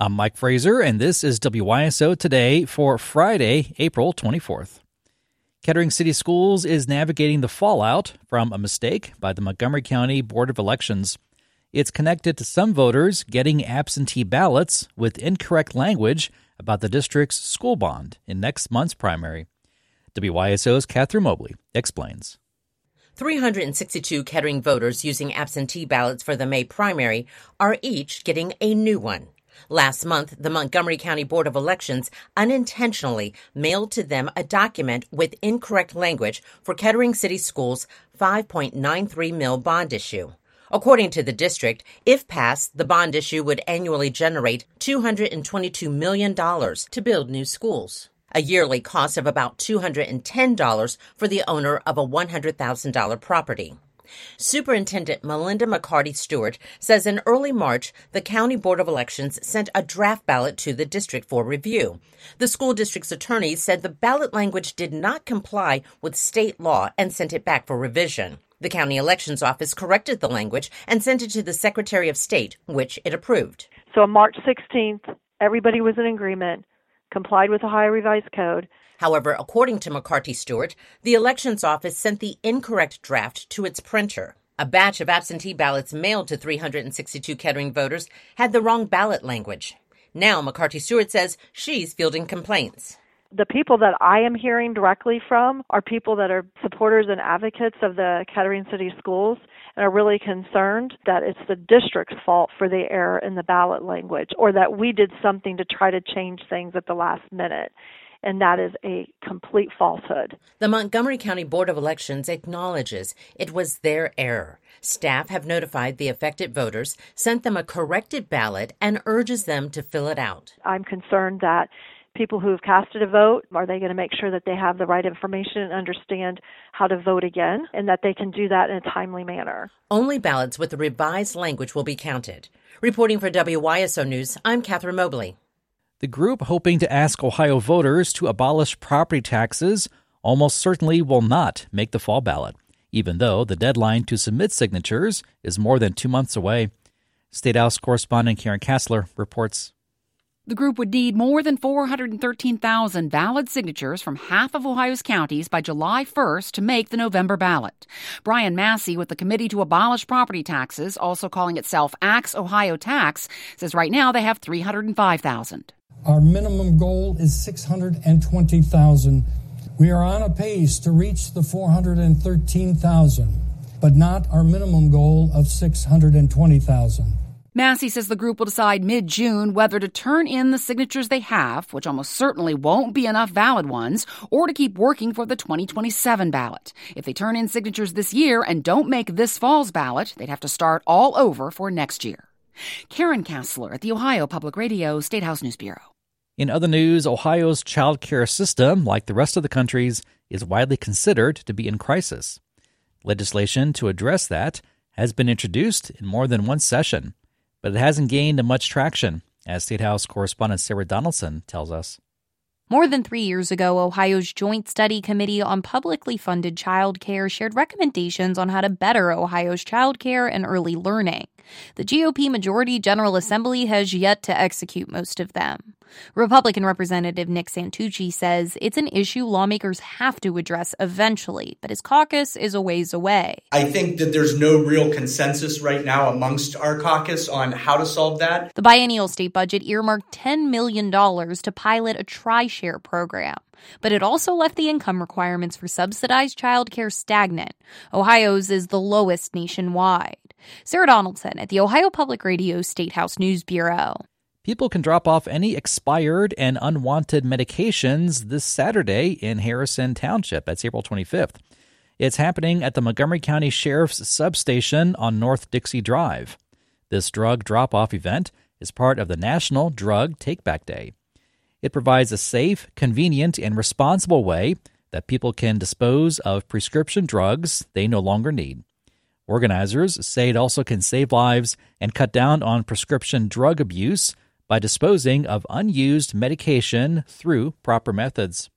I'm Mike Fraser, and this is WYSO Today for Friday, April 24th. Kettering City Schools is navigating the fallout from a mistake by the Montgomery County Board of Elections. It's connected to some voters getting absentee ballots with incorrect language about the district's school bond in next month's primary. WYSO's Catherine Mobley explains. 362 Kettering voters using absentee ballots for the May primary are each getting a new one. Last month, the Montgomery County Board of Elections unintentionally mailed to them a document with incorrect language for Kettering City Schools' $5.93 million bond issue. According to the district, if passed, the bond issue would annually generate $222 million to build new schools, a yearly cost of about $210 for the owner of a $100,000 property. Superintendent Melinda McCarty Stewart says in early March, the County Board of Elections sent a draft ballot to the district for review. The school district's attorney said the ballot language did not comply with state law and sent it back for revision. The county elections office corrected the language and sent it to the Secretary of State, which it approved. So on March 16th, everybody was in agreement, complied with Ohio Revised Code. However, according to McCarty Stewart, the elections office sent the incorrect draft to its printer. A batch of absentee ballots mailed to 362 Kettering voters had the wrong ballot language. Now, McCarty Stewart says she's fielding complaints. The people that I am hearing directly from are people that are supporters and advocates of the Kettering City Schools and are really concerned that it's the district's fault for the error in the ballot language or that we did something to try to change things at the last minute. And that is a complete falsehood. The Montgomery County Board of Elections acknowledges it was their error. Staff have notified the affected voters, sent them a corrected ballot, and urges them to fill it out. I'm concerned that people who have casted a vote, are they going to make sure that they have the right information and understand how to vote again, and that they can do that in a timely manner? Only ballots with the revised language will be counted. Reporting for WYSO News, I'm Catherine Mobley. The group hoping to ask Ohio voters to abolish property taxes almost certainly will not make the fall ballot, even though the deadline to submit signatures is more than 2 months away. State House correspondent Karen Kassler reports. The group would need more than 413,000 valid signatures from half of Ohio's counties by July 1st to make the November ballot. Brian Massey with the Committee to Abolish Property Taxes, also calling itself Axe Ohio Tax, says right now they have 305,000. Our minimum goal is 620,000. We are on a pace to reach the 413,000, but not our minimum goal of 620,000. Massey says the group will decide mid-June whether to turn in the signatures they have, which almost certainly won't be enough valid ones, or to keep working for the 2027 ballot. If they turn in signatures this year and don't make this fall's ballot, they'd have to start all over for next year. Karen Kassler at the Ohio Public Radio State House News Bureau. In other news, Ohio's child care system, like the rest of the country's, is widely considered to be in crisis. Legislation to address that has been introduced in more than one session, but it hasn't gained much traction, as State House correspondent Sarah Donaldson tells us. More than 3 years ago, Ohio's Joint Study Committee on Publicly Funded Child Care shared recommendations on how to better Ohio's child care and early learning. The GOP Majority General Assembly has yet to execute most of them. Republican Representative Nick Santucci says it's an issue lawmakers have to address eventually, but his caucus is a ways away. I think that there's no real consensus right now amongst our caucus on how to solve that. The biennial state budget earmarked $10 million to pilot a TRISHARE program, but it also left the income requirements for subsidized childcare stagnant. Ohio's is the lowest nationwide. Sarah Donaldson at the Ohio Public Radio State House News Bureau. People can drop off any expired and unwanted medications this Saturday in Harrison Township. That's April 25th. It's happening at the Montgomery County Sheriff's Substation on North Dixie Drive. This drug drop-off event is part of the National Drug Take-Back Day. It provides a safe, convenient, and responsible way that people can dispose of prescription drugs they no longer need. Organizers say it also can save lives and cut down on prescription drug abuse by disposing of unused medication through proper methods.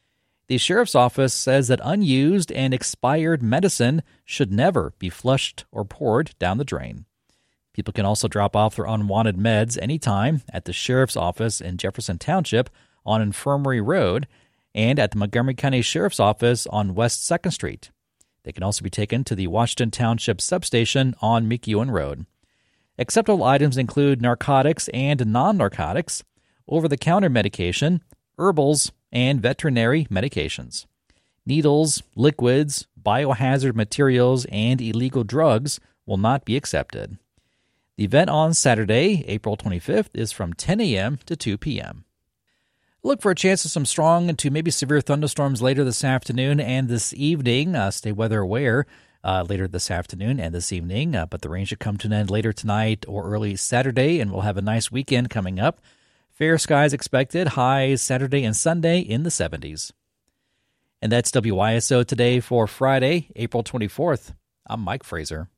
The sheriff's office says that unused and expired medicine should never be flushed or poured down the drain. People can also drop off their unwanted meds anytime at the Sheriff's Office in Jefferson Township on Infirmary Road and at the Montgomery County Sheriff's Office on West 2nd Street. They can also be taken to the Washington Township Substation on McEwen Road. Acceptable items include narcotics and non-narcotics, over-the-counter medication, herbals, and veterinary medications. Needles, liquids, biohazard materials, and illegal drugs will not be accepted. The event on Saturday, April 25th, is from 10 a.m. to 2 p.m. Look for a chance of some strong to maybe severe thunderstorms later this afternoon and this evening. Stay weather aware later this afternoon and this evening, but the rain should come to an end later tonight or early Saturday, and we'll have a nice weekend coming up. Fair skies expected, highs Saturday and Sunday in the 70s. And that's WISO Today for Friday, April 24th. I'm Mike Fraser.